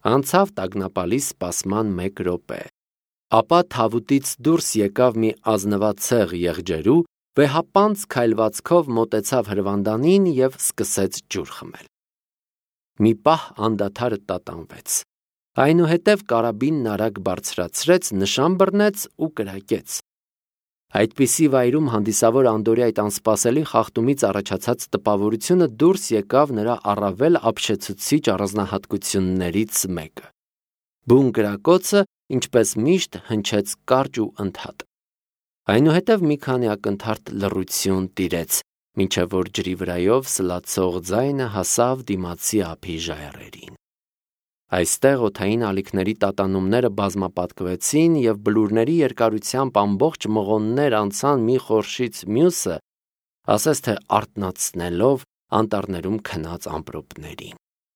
Անցավ տագնապալի սպասման 1 րոպե։ Ապա թավուտից դուրս եկավ մի ազնվացեղ եղջերու, վեհապանծ քայլվածքով մոտեցավ հրվանդանին և սկսեց ջուր խմել։ Մի պահ անդադարը տատանվեց։ Այնուհետև կարաբինն արագ բարձրացրեց, նշան բռնեց ու կրակեց։ Այդպիսի վայրում հանդիսավոր Անդորի այդ անսպասելի խախտումից առաջացած տպավորությունը դուրս եկավ նրա առավել ապշեցուցիչ առանձնահատկություններից մեկը։ Բուն կրակոցը, ինչպես միշտ, հնչեց կարճ ու ընդհատ։ Այնուհետև մի քանի ակնթարթ լռություն տիրեց, մինչև որ ջրի վրայով սլացող ձայնը հասավ դիմացի ափի ժայռերին։ Այստեղ օդային ալիքների տատանումները բազմապատկվեցին և բլուրների երկարությամբ ամբողջ մղոններ անցան մի խորշից մյուսը, ասես թե արթնացնելով անտառներում քնած ամպրոպներին։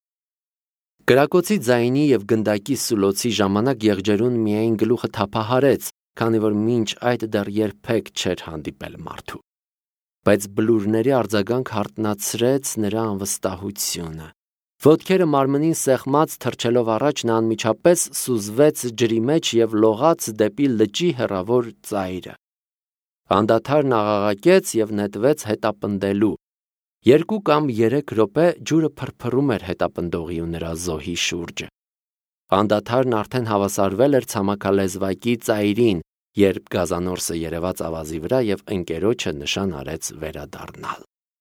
Կրակոցի ձայնի և գնդակի սուլոցի ժամանակ եղջերուն միայն գլուխը թափահարեց, քանի որ մինչ այդ դեռ երբեք չէր հանդիպել մարդու։ Բայց բլուրների արձագանք հարթնացրեց նրա անվստահությունը։ Ոտքերը մարմնին սեղմած թռչելով առաջ նա անմիջապես սուզվեց ջրի մեջ և լողաց դեպի լճի հեռավոր ծայրը։ Անդադարն աղաղակեց և նետվեց հետապնդելու։ 2 կամ 3 րոպե ջուրը փրփռում էր հետապնդողի ու նրա զոհի շուրջը։ Անդադարն արդեն հավասարվել էր ցամաքալեզվակի ծայրին, երբ գազանորսը երևաց ավազի վրա և ընկերոջը նշան արեց վերադառնալ։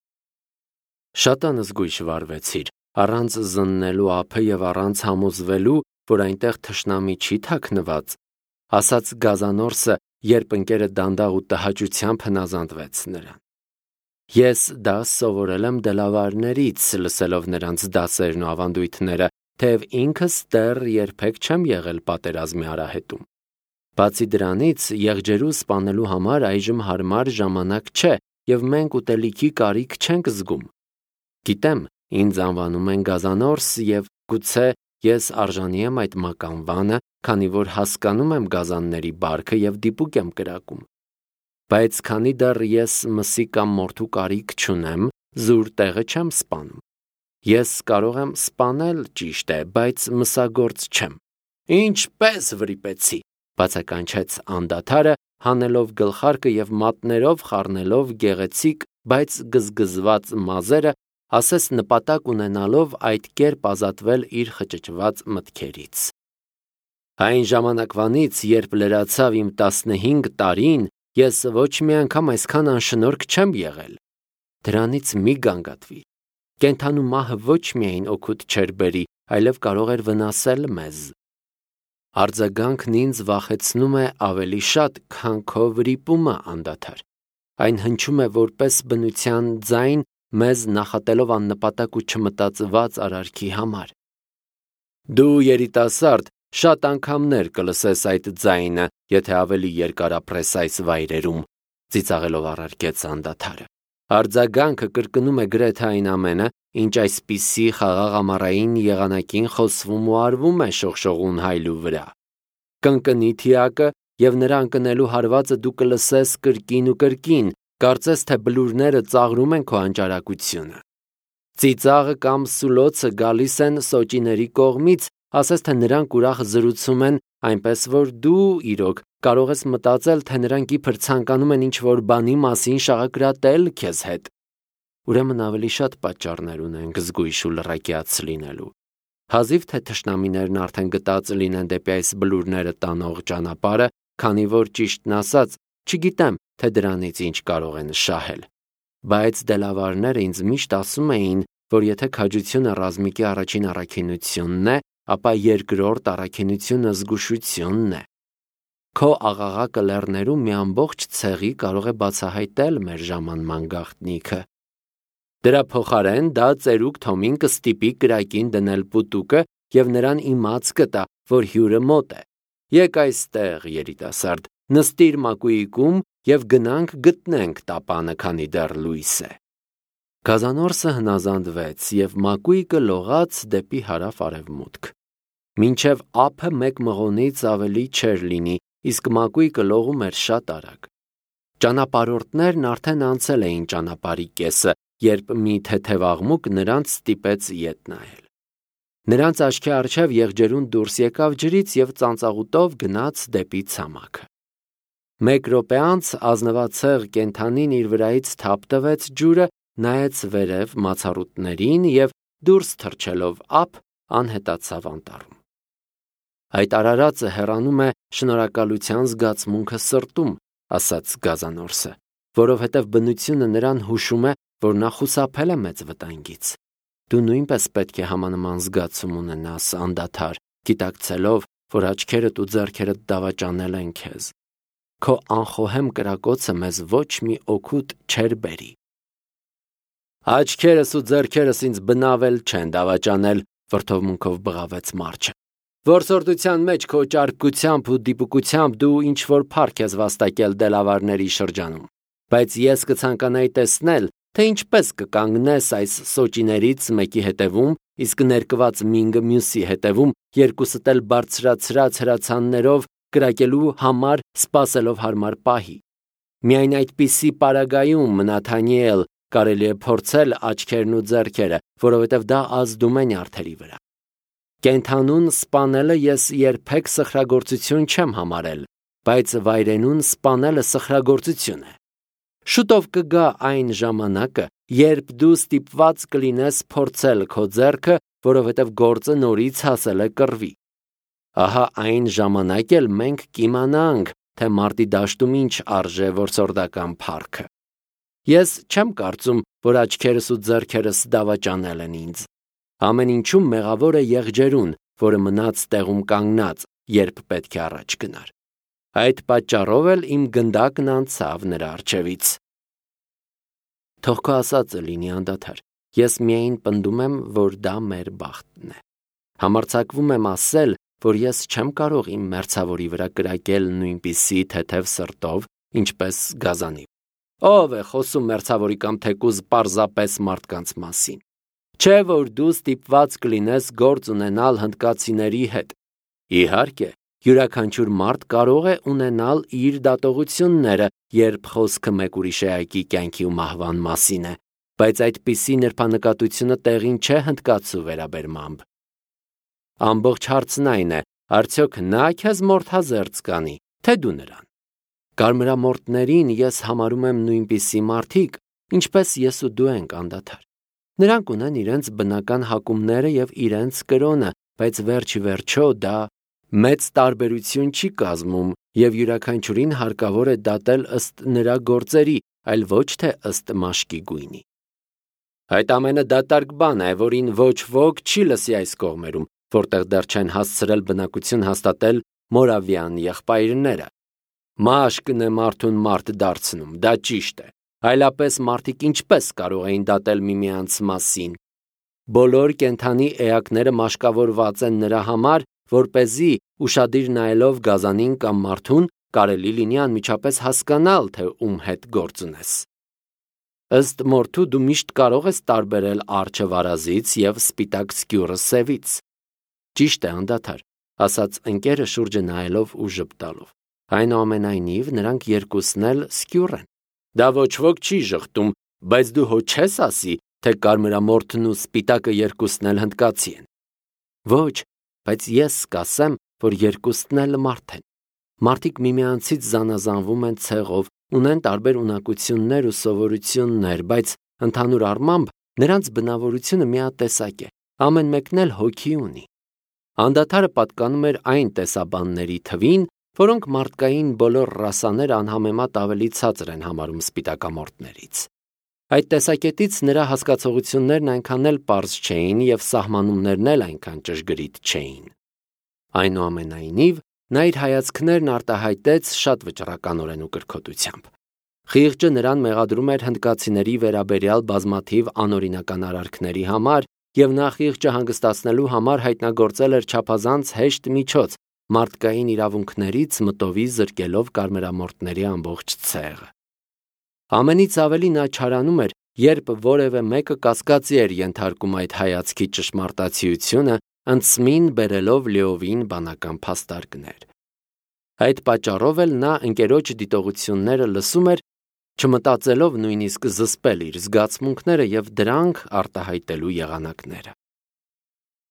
Շատ անզգույշ վարվեցիր, առանց զննելու ափը և առանց համոզվելու, որ այնտեղ թշնամի չի թաքնված, ասաց գազանորսը, երբ ընկերը դանդաղ ու տհաճությամբ հնազանդվեց նրան։ Ես դա սովորել եմ դելավարներից, լսելով նրանց դասերն ու ավանդույթները, թեև ինքս դեռ երբեք չեմ եղել պատերազմի արահետում։ Բացի դրանից, եղջերու սպանելու համար այժմ հարմար ժամանակ չէ, և մենք ուտելիքի կարիք չենք զգում։ Գիտեմ, ինձ անվանում են գազանորս և գուցե ես արժանի եմ այդ մականվանը, քանի որ հասկանում եմ գազանների բարքը և դիպուկ եմ կրակում։ Բայց քանի դեռ ես մսի կամ մորթու կարիք չունեմ, զուր տեղը չեմ սպանում։ Ես կարող եմ սպանել, ճիշտ է, բայց մսագործ չեմ։ Ինչպես վրիպեցի, բացականչեց անդադարը, հանելով գլխարկը և մատներով խառնելով գեղեցիկ, բայց գզգզված մազերը, ասես նպատակ ունենալով այդ կերպ ազատվել իր խճճված մտքերից։ Այն ժամանակվանից, երբ լրացավ իմ 15 տարին, ես ոչ մի անգամ այսքան անշնորհք չեմ եղել։ Դրանից մի գանգատվիր։ Կենդանու մահը ոչ միայն օգուտ չէր բերի, այլև կարող էր վնասել մեզ։ Արձագանքն ինձ վախեցնում է ավելի շատ, քան քո վրիպումը, անդադար։ Այն հնչում է որպես բնության ձայն, մեզ նախատելով աննպատակ ու չմտածված արարքի համար։ Դու երիտասարդ, շատ անգամներ կլսես այդ ձայնը, եթե ավելի երկար ապրես այս վայրերում, ծիծաղելով առարկեց անդադարը։ Արձագանքը կրկնում է գրեթե այն ամենը, ինչ այսպիսի խաղաղ ամառային եղանակին խոսվում ու արվում է շողշողուն հայլու վրա։ Կընկնի թիակը, և նրա ընկնելու հարվածը դու կլսես կրկին ու կրկին, կարծես թե բլուրները ծաղրում են քո անճարակությունը։ Ծիծաղը կամ սուլոցը գալիս են սոճիների կողմից, ասես թե նրանք ուրախ զրուցում են, այնպես որ դու, իրոք, կարող ես մտածել, թե նրանք իբր ցանկանում են ինչ-որ բանի մասին շաղակրատել քեզ հետ։ Ուրեմն ավելի շատ պատճառներ ունենք զգույշ ու լռակյաց լինելու։ Հազիվ թե թշնամիներն արդեն գտած լինեն դեպի այս բլուրները տանող ճանապարհը, քանի որ ճիշտն ասած, չգիտեմ, թե դրանից ինչ կարող են շահել։ Բայց դելավարները ինձ միշտ ասում էին, որ եթե քաջությունը ռազմիկի առաջին առաքինությունն է, ապա երկրորդ առաքինությունը զգուշությունն է։ Քո աղաղակը լեռներում մի ամբողջ ցեղի կարող է բացահայտել մեր ժամանման գաղտնիքը։ Դրա փոխարեն դա ծերուկ Թոմին կստիպի կրակին դնել պուտուկը և նրան իմաց կտա, որ հյուրը մոտ է։ Եկ այստեղ, երիտասարդ, նստիր մակույիկում և գնանք գտնենք տապանը, քանի դեռ լույս է։ Գազանորսը հնազանդվեց և մակույկը լողաց դեպի հարավ-արևմուտք։ Մինչև ափը 1 մղոնից ավելի չէր լինի, իսկ մակույկը լողում էր շատ արագ։ Ճանապարհորդներն արդեն անցել էին ճանապարհի կեսը, երբ մի թեթև աղմուկ նրանց ստիպեց ետ նայել։ Նրանց աչքի առջև եղջերուն դուրս եկավ ջրից և ծանծաղուտով գնաց դեպի ցամաքը։ 1 րոպե անց ազնվացեղ կենդանին իր վրայից թափ տվեց ջուրը, նայեց վերև մացառուտներին և դուրս թռչելով ափ անհետացավ անտառում։ Այդ արարածը հեռանում է շնորհակալության զգացմունքը սրտում, ասաց Գազանորսը, որովհետև բնությունը նրան հուշում է, որ նա խուսափել է մեծ վտանգից։ Դու նույնպես պետք է համանման զգացում ունենաս, անդադար, գիտակցելով, որ աչքերդ ու ձեռքերդ դավաճանել են քեզ։ Քո անխոհեմ կրակոցը մեզ ոչ մի օգուտ չէր բերի։ Աչքերս ու ձեռքերս ինձ բնավել չեն դավաճանել, վրդովմունքով բղավեց մարջը։ Որսորդության մեջ քո ճարպկությամբ ու դիպուկությամբ դու ինչ-որ փառք ես վաստակել դելավարների շրջանում, բայց ես կցանկանայի տեսնել, թե ինչպես կկանգնես այս սոճիներից մեկի հետևում, իսկ ներկված մինգը մյուսի հետևում, երկուսդ էլ բարձրացրած հրացաններով կրակելու համար սպասելով հարմար պահի։ Միայն այդպիսի պարագայում, Նաթանիել, կարելի է փորձել աչքերն ու ձեռքերը, որովհետև դա ազդում է նյարդերի վրա։ Կենդանուն սպանելը ես երբեք սխրագործություն չեմ համարել, բայց վայրենուն սպանելը սխրագործություն է։ Շուտով կգա այն ժամանակը, երբ դու ստիպված կլինես փորձել քո ձեռքը, որովհետև գործը նորից հասել է կռվի։ Ահա այն ժամանակ էլ մենք կիմանանք, թե մարտի դաշտում ինչ արժե որսորդական փառքը։ Ես չեմ կարծում, որ աչքերս ու ձեռքերս դավաճանել են ինձ։ Ամեն ինչում մեղավոր է եղջերուն, որը մնաց տեղում կանգնած, երբ պետք է առաջ գնար։ Այդ պատճառով էլ իմ գնդակն անցավ նրա առջևից։ Թող քո ասածը լինի անդադար, ես միայն պնդում եմ, որ դա մեր բախտն է։ Համարձակվում եմ ասել, որ ես չեմ կարող իմ մերձավորի վրա կրակել նույնպիսի թեթև սրտով, ինչպես Գազանի։ Ո՞վ է խոսում մերձավորի կամ թեկուզ պարզապես մարդկանց մասին։ Չէ՞ որ դու ստիպված կլինես գործ ունենալ հնդկացիների հետ։ Իհարկե, յուրաքանչյուր մարդ կարող է ունենալ իր դատողությունները, երբ խոսքը մեկ ուրիշի այգի կյանքի ու մահվան մասին է, բայց այդպիսի նրբանկատությունը տեղին չէ հնդկացու վերաբերմամբ։ Ամբողջ հարցն այն է, արդյոք նա քեզ մորթազերծ կանի, թե դու նրան։ Կարմրամորթներին ես համարում եմ նույնպիսի մարդիկ, ինչպես ես ու դու ենք անդադար։ Նրանք ունեն իրենց բնական հակումները և իրենց կրոնը, բայց վերջի վերջո դա մեծ տարբերություն չի կազմում և յուրաքանչյուրին հարկավոր է դատել ըստ նրա գործերի, այլ ոչ թե ըստ մաշկի գույնի։ Այդ ամենը դատարկ բան է, որին ոչ ոք չի լսի այս կողմերում, որտեղ դեռ չեն հասցրել բնակություն հաստատել մորավյան եղբայրները։ Մաշկն է մարդուն մարդ դարձնում, դա ճիշտ է, այլապես մարդիկ ինչպես կարող էին դատել միմյանց մասին։ Բոլոր կենդանի էակները մաշկավորված են նրա համար, որպեսզի ուշադիր նայելով գազանին կամ մարդուն, կարելի լինի անմիջապես հասկանալ, թե ում հետ գործ ունես։ Ըստ մորթու դու միշտ կարող ես տարբերել արջը վարազից և սպիտակ սկյուռը սևից։ Ճիշտ է, անդադար, ասաց ընկերը շուրջը նայելով ու ժպտալով։ Այնուամենայնիվ նրանք երկուսն էլ սկյուռ են։ Դա ոչ ոք չի ժխտում, բայց դու հո չես ասի, թե կարմրամորթն ու սպիտակը երկուսն էլ հնդկացի են։ Ոչ, բայց ես կասեմ, որ երկուսն էլ մարդ են։ Մարդիկ միմյանցից զանազանվում են ցեղով, ունեն տարբեր ունակություններ ու սովորություններ, բայց ընդհանուր առմամբ նրանց բնավորությունը միատեսակ է, ամեն մեկն էլ հոգի ունի։ Անդադարը պատկանում էր այն տեսաբանների թվին, որոնք մարդկային բոլոր ռասաները անհամեմատ ավելի ցածր են համարում սպիտակամորթներից։ Այդ տեսակետից նրա հասկացողություններն այնքան էլ պարզ չէին և սահմանումներն էլ այնքան ճշգրիտ չէին։ Այնուամենայնիվ, նա իր հայացքներն արտահայտեց շատ վճռականորեն ու կրքոտությամբ։ Խիղճը նրան մեղադրում էր հնդկացիների վերաբերյալ բազմաթիվ անօրինական արարքների համար, և նա խիղճը հանգստացնելու համար հայտնագործել էր չափազանց հեշտ միջոց, մարդկային իրավունքներից մտովի զրկելով կարմրամորթների ամբողջ ցեղը։ Ամենից ավելի նա չարանում էր, երբ որևէ մեկը կասկածի էր ենթարկում այդ հայացքի ճշմարտացիությունը, ընդսմին բերելով լիովին բանական փաստարկներ։ Այդ պատճառով էլ նա ընկերոջ դիտողությունները լսում էր, չմտածելով նույնիսկ զսպել իր զգացմունքները և դրանք արտահայտելու եղանակները։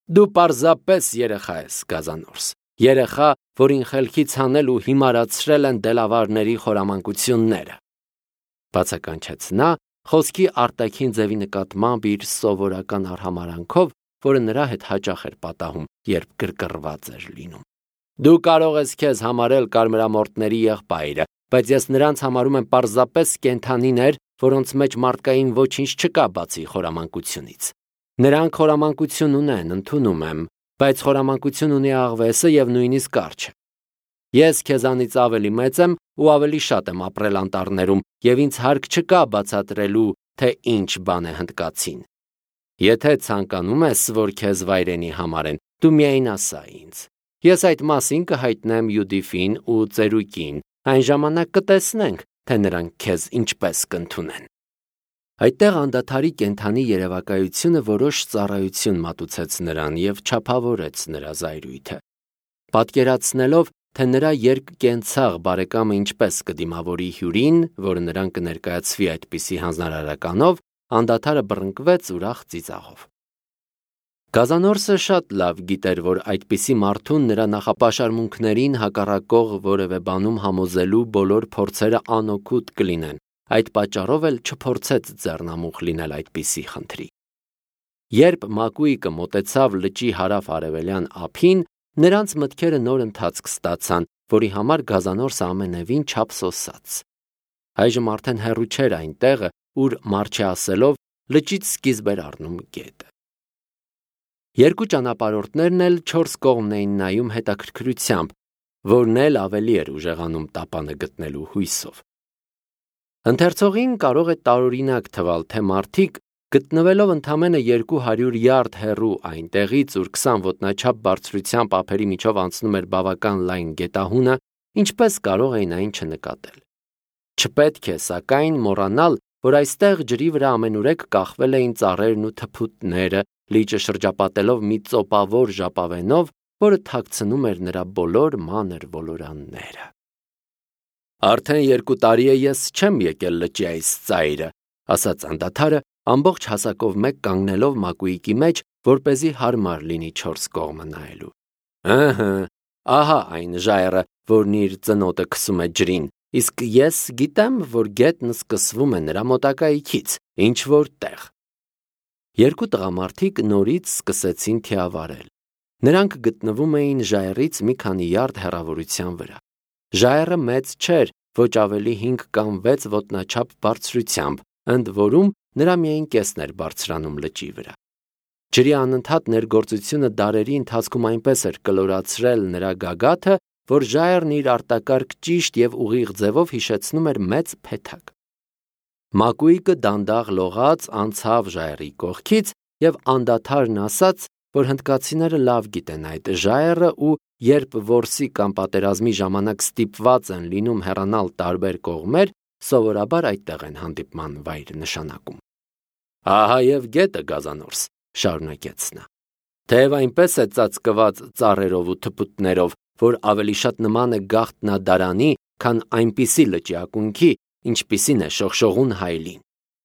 Դու պարզապես երեխա ես, Գազանորս, երեխա, որին խելքից հանել ու հիմարացրել են դելավարների խորամանկությունները։ Բացականչեց նա, խոսքի արտաքին ձևի նկատմամբ իր սովորական արհամարանքով, որը նրա հետ հաճախ էր պատահում, երբ գրկռված էր լինում։ Դու կարող ես քեզ համարել կարմրամորտների եղբայրը, բայց ես նրանց համարում եմ պարզապես կենդանիներ, որոնց մեջ մարդկային ոչինչ չկա բացի խորամանկությունից։ Նրանք խորամանկություն ունեն, ընդունում եմ, բայց խորամանկություն ունի աղվեսը եւ նույնիսկ կարճը։ Ես քեզանից ավելի մեծ եմ ու ավելի շատ եմ ապրել անտառներում եւ ինձ հարկ չկա բացատրելու, թե ինչ բան է հնդկացին։ Եթե ցանկանում ես, որ քեզ վայրենի համարեն, դու միայն ասա ինձ։ Ես այդ մասին կհայտնեմ Յուդիֆին ու ծերուկին, այն ժամանակ կտեսնենք, թե նրանք քեզ ինչպես կընդունեն։ Այդտեղ անդադարի կենդանի երևակայությունը որոշ ծառայություն մատուցեց նրան եւ չափավորեց նրա զայրույթը։ Պատկերացնելով, թե նրա երկկենցաղ բարեկամը ինչպես կդիմավորի հյուրին, որը նրան կներկայացվի այդպիսի հանձնարարականով, անդադարը բռնկվեց ուրախ ծիծաղով։ Գազանորսը շատ լավ գիտեր, որ այդպիսի մարդուն նրա նախապաշարմունքներին հակառակող որևէ բանում համոզելու բոլոր փորձերը անօգուտ կլինեն, այդ պատճառով էլ չփորձեց ձեռնամուխ լինել այդպիսի խնդրի։ Երբ Մակուիկը մոտեցավ լճի հարավ-արևելյան ափին, նրանց մտքերը նոր ընթացք ստացան, որի համար Գազանորսը ամենևին չափսոսաց։ Այժմ արդեն հեռու չէր այն տեղը, ուր Մարչե ասելով լճից սկիզբ էր առնում գետը։ Երկու ճանապարհորդներն էլ 4 կողմն էին նայում հետաքրքրությամբ, որն էլ ավելի էր ուժեղանում տապանը գտնելու հույսով։ Ընթերցողին կարող է տարօրինակ թվալ, թե մարդիկ, գտնվելով ընդամենը 200 յարդ հեռու այնտեղից, ուր 20 ոտնաչափ բարձրությամբ ափերի միջով անցնում էր բավական լայն գետահունը, ինչպես կարող էին այն չնկատել։ Չպետք է, սակայն, մոռանալ, որ այստեղ ջրի վրա ամենուրեք կախվել էին ծառերն ու թփուտները, լիճը շրջապատելով մի ծոպավոր ժապավենով, որը թաքցնում էր նրա բոլոր մանր ոլորանները։ Արդեն 2 տարի է ես չեմ եկել լճի այս ծայրը, ասաց անդադարը, ամբողջ հասակով մեկ կանգնելով Մակուիկի մեջ, որպեսզի հարմար լինի 4 կողմը նայելու։ Ըհը, ահա այն ժայռը, որն իր ծնոտը քսում է ջրին, իսկ ես գիտեմ, որ գետն սկսվում է նրա մոտակայքից, ինչ որ տեղ։ Երկու տղամարդիկ նորից սկսեցին թիավարել։ Նրանք գտնվում էին ժայռից մի քանի յարդ հեռավորության վրա։ Ժայռը մեծ չէր, ոչ ավելի 5 կամ 6 ոտնաչափ բարձրությամբ, ընդ որում նրա միայն կեսն էր բարձրանում լճի վրա։ Ջրի անընդհատ ներգործությունը դարերի ընթացքում այնպես էր կլորացրել նրա գագաթը, որ ժայռն իր արտակարգ ճիշտ եւ ուղիղ ձևով հիշեցնում էր մեծ փեթակ։ Մակուիկը դանդաղ լողաց անցավ ժայռի կողքից եւ անդադարն ասաց, որ հնդկացիները լավ գիտեն այդ ժայռը ու երբ որսի կամ պատերազմի ժամանակ ստիպված են լինում հեռանալ տարբեր կողմեր, սովորաբար այդտեղ են հանդիպման վայր նշանակում։ Ահա եւ գետը Գազանորս, շարունակեց նա։ Թեև այնպես է ծածկված ծառերով ու թփուտներով, որ ավելի շատ նման է գաղտնադարանի, քան այնպիսի լճի ակունքի, ինչպիսին է շողշողուն հայլին։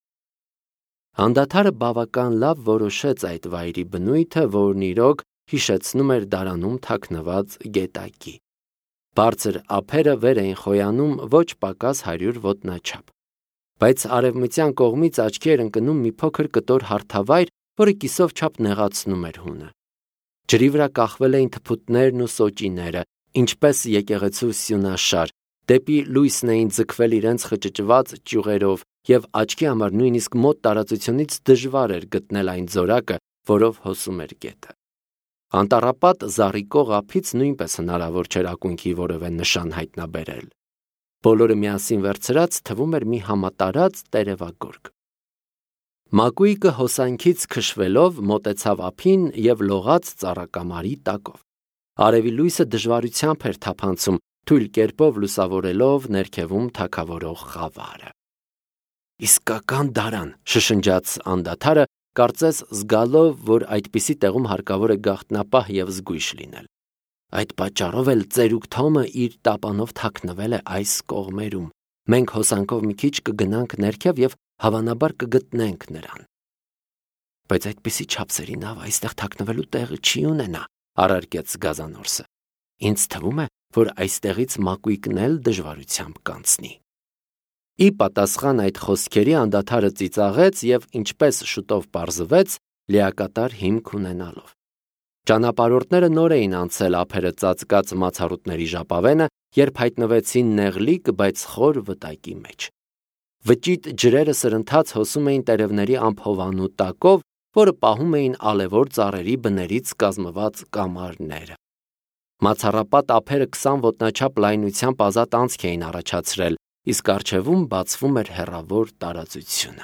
Անդադարը բավական լավ որոշեց այդ վայրի բնույթը, որն իրոք հիշեցնում էր դարանում թաքնված գետակի։ Բարձր ափերը վեր էին խոյանում ոչ պակաս 100 ոտնաչափ։ Բայց արևմտյան կողմից աչքի էր ընկնում մի փոքր կտոր հարթավայր, որը կիսով չափ նեղացնում էր հունը։ Ջրի վրա կախվել էին թփուտներն ու սոճիները, ինչպես եկեղեցու սյունաշար, դեպի լույսն էին ձգվել իրենց խճճված ճյուղերով, եւ աչքի համար նույնիսկ մոտ տարածությունից դժվար էր գտնել այն զորակը, որով հոսում էր գետը։ Անտառապատ զառիկող ափից նույնպես հնարավոր չէր ակունքի որևէ նշան հայտնաբերել։ Բոլորը միասին վերցրած թվում էր մի համատարած տերևագորգ։ Մակուիկը հոսանքից քշվելով մոտեցավ ափին եւ լողաց ծառակամարի տակով։ Արևի լույսը դժվարությամբ էր թափանցում, թույլ կերպով լուսավորելով ներքևում թագավորող խավարը։ Իսկական դարան, շշնջաց անդադարը, կարծես զգալով, որ այդպիսի տեղում հարկավոր է գաղտնապահ եւ զգույշ լինել։ Այդ պատճառով էլ ծերուկ Թոմը իր տապանով թաքնվել է այս կողմերում։ Մենք հոսանքով մի քիչ կգնանք ներքև եւ հավանաբար կգտնենք նրան։ Բայց այդպիսի չափսերի նավ այստեղ թաքնվելու տեղը չի ունենա, առարկեց Գազանորսը։ Ինձ թվում է, որ այստեղից մակույկն էլ դժվարությամբ կանցնի։ Ի պատասխան այդ խոսքերի անդադարը ծիծաղեց եւ ինչպես շուտով պարզվեց, լիակատար հիմք ունենալով։ Ճանապարհորդները նոր էին անցել ափերը ծածկած մացառուտների ժապավենը, երբ հայտնվեցին նեղլիկ, բայց խոր վտակի մեջ։ Վճիտ ջրերը սրընթաց հոսում էին տերևների ամփովանու տակով, որը պահում էին ալևոր ծառերի բներից կազմված կամարները։ Մացառապատ ափերը 20 ոտնաչափ լայնությամբ ազատ անցք էին առաջացրել, իսկ առջևում բացվում էր հեռավոր տարածությունը։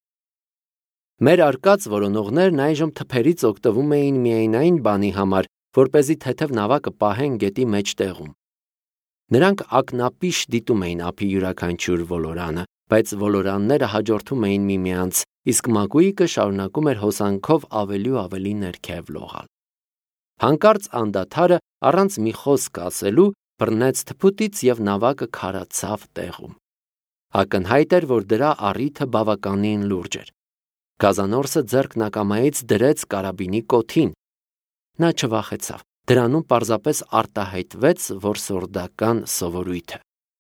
Մեր արկած որոնողներն այժմ թփերից օգտվում էին միայն այն բանի համար, որպեսզի թեթև նավակը պահեն գետի մեջտեղում։ Նրանք ակնապիշ դիտում էին ափի յուրաքանչյուր ոլորանը, բայց ոլորանները հաջորդում էին միմյանց, իսկ մակույկը շարունակում էր հոսանքով ավելի ու ավելի ներքև լողալ։ Հանկարծ անդադարը առանց մի խոսք ասելու բռնեց թփուտից եւ նավակը քարացավ տեղում։ Ակնհայտ էր, որ դրա առիթը բավականին լուրջ էր։ Գազանորսը ձեռքն ակամայից դրեց կարաբինի կոթին։ Նա չվախեցավ, դրանում պարզապես արտահայտվեց որսորդական սովորույթը։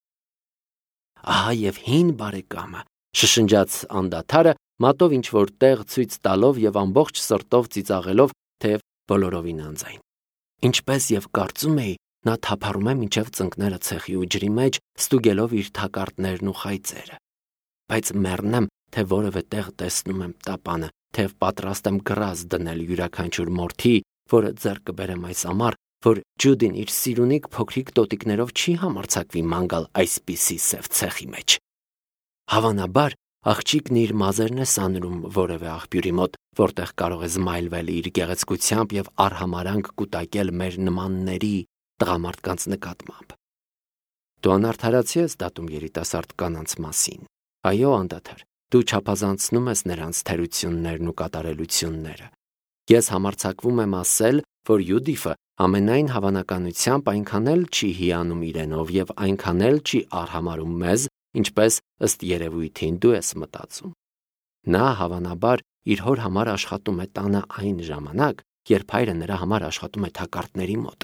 Ահա եւ հին բարեկամը, շշնջաց անդադարը, մատով ինչ-որ տեղ ցույց տալով եւ ամբողջ սրտով ծիծաղելով, թեև բոլորովին անձայն։ Ինչպես եւ կարծում էի, նա թափառում է մինչև ծնկները ցեխի ու ջրի մեջ, ստուգելով իր թակարդներն ու խայծերը։ Բայց մեռնեմ, թե որևէ տեղ տեսնում եմ տապանը, թեև պատրաստ եմ գրազ դնել յուրաքանչյուր մորթի, որը ձեռք կբերեմ այս ամառ, որ Ջուդին իր սիրունիկ փոքրիկ տոտիկներով չի համարձակվի ման գալ այսպիսի սև ցեխի մեջ։ Հավանաբար, աղջիկն իր մազերն է սանրում որևէ աղբյուրի մոտ, որտեղ կարող է զմայլվել իր գեղեցկությամբ եւ արհամարանք կուտակել մեր նմանների տղամարդկանց նկատմամբ։ Դու անարդարացի ես դատում երիտասարդ կանանց մասին։ Այո, անդադար, դու չափազանցնում ես նրանց թերություններն ու կատարելությունները։ Ես համարձակվում եմ ասել, որ Յուդիֆը ամենայն հավանականությամբ այնքան էլ չի հիանում իրենով եւ այնքան էլ չի արհամարում մեզ, ինչպես ըստ երևույթին դու ես մտածում։ Նա հավանաբար իր հոր համար աշխատում է տանը այն ժամանակ, երբ հայրը նրա համար աշխատում է թակարդների մոտ։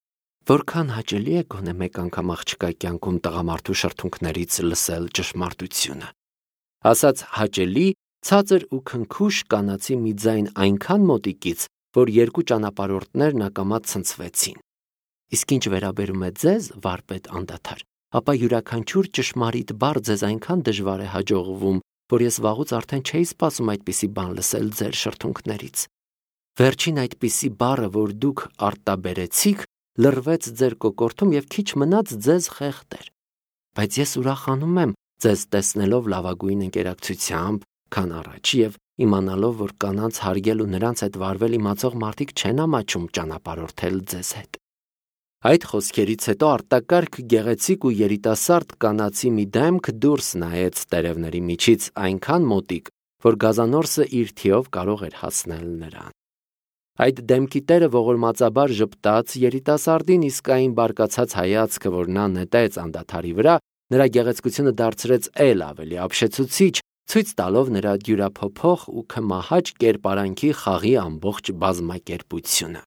Որքան հաճելի է գոնե մեկ անգամ աղջկա կյանքում տղամարդու շրթունքներից լսել ճշմարտությունը։ Ասած հաճելի, ցածր ու քնքուշ կանացի մի ձայն այնքան մոտիկից, որ երկու ճանապարհորդներն ակամա ցնցվեցին։ Իսկ ինչ վերաբերում է ձեզ, վարպետ անդադար, ապա յուրաքանչյուր ճշմարիտ բառ ձեզ այնքան դժվար է հաջողվում, որ ես վաղուց արդեն չէի սպասում այդպիսի բան լսել ձեր շրթունքներից։ Վերջին այդպիսի բառը, որ դուք արտաբերեցիք, լռվեց ձեր կոկորդում եւ քիչ մնաց ձեզ խեղդեր։ Բայց ես ուրախանում եմ ձեզ տեսնելով լավագույն ընկերակցությամբ, քան առաջ եւ իմանալով, որ կանանց հարգել ու նրանց հետ վարվել իմացող մարդիկ չեն ամաչում ճանապարհորդել ձեզ հետ։ Այդ խոսքերից հետո արտակարգ գեղեցիկ ու երիտասարդ կանացի մի դեմք դուրս նայեց տերևների միջից այնքան մոտիկ, որ Գազանորսը իր թիով կարող էր հասնել նրան։ Այդ դեմքի տերը ողորմածաբար ժպտաց երիտասարդին, իսկ այն բարկացած հայացքը, որ նա նետեց անդադարի վրա, նրա գեղեցկությունը դարձրեց էլ ավելի ապշեցուցիչ, ցույց տալով նրա դյուրափոփոխ ու քմահաճ կերպարանքի խաղի ամբողջ բազմակերպությունը։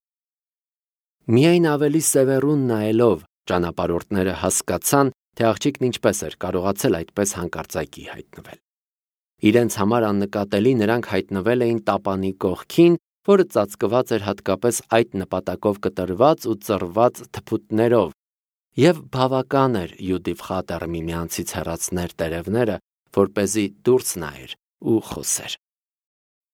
Միայն ավելի սևեռուն նայելով ճանապարհորդները հասկացան, թե աղջիկն ինչպես էր կարողացել այդպես հանկարծակի հայտնվել։ Իրենց համար աննկատելի նրանք հայտնվել էին տապանի կողքին, որը ծածկված էր հատկապես այդ նպատակով կտրված ու ծռված թփուտներով, եւ բավական էր Յուդիֆ խատերը միմյանցից հեռացներ տերևները, որպեսզի դուրս նայեր ու խոսեր։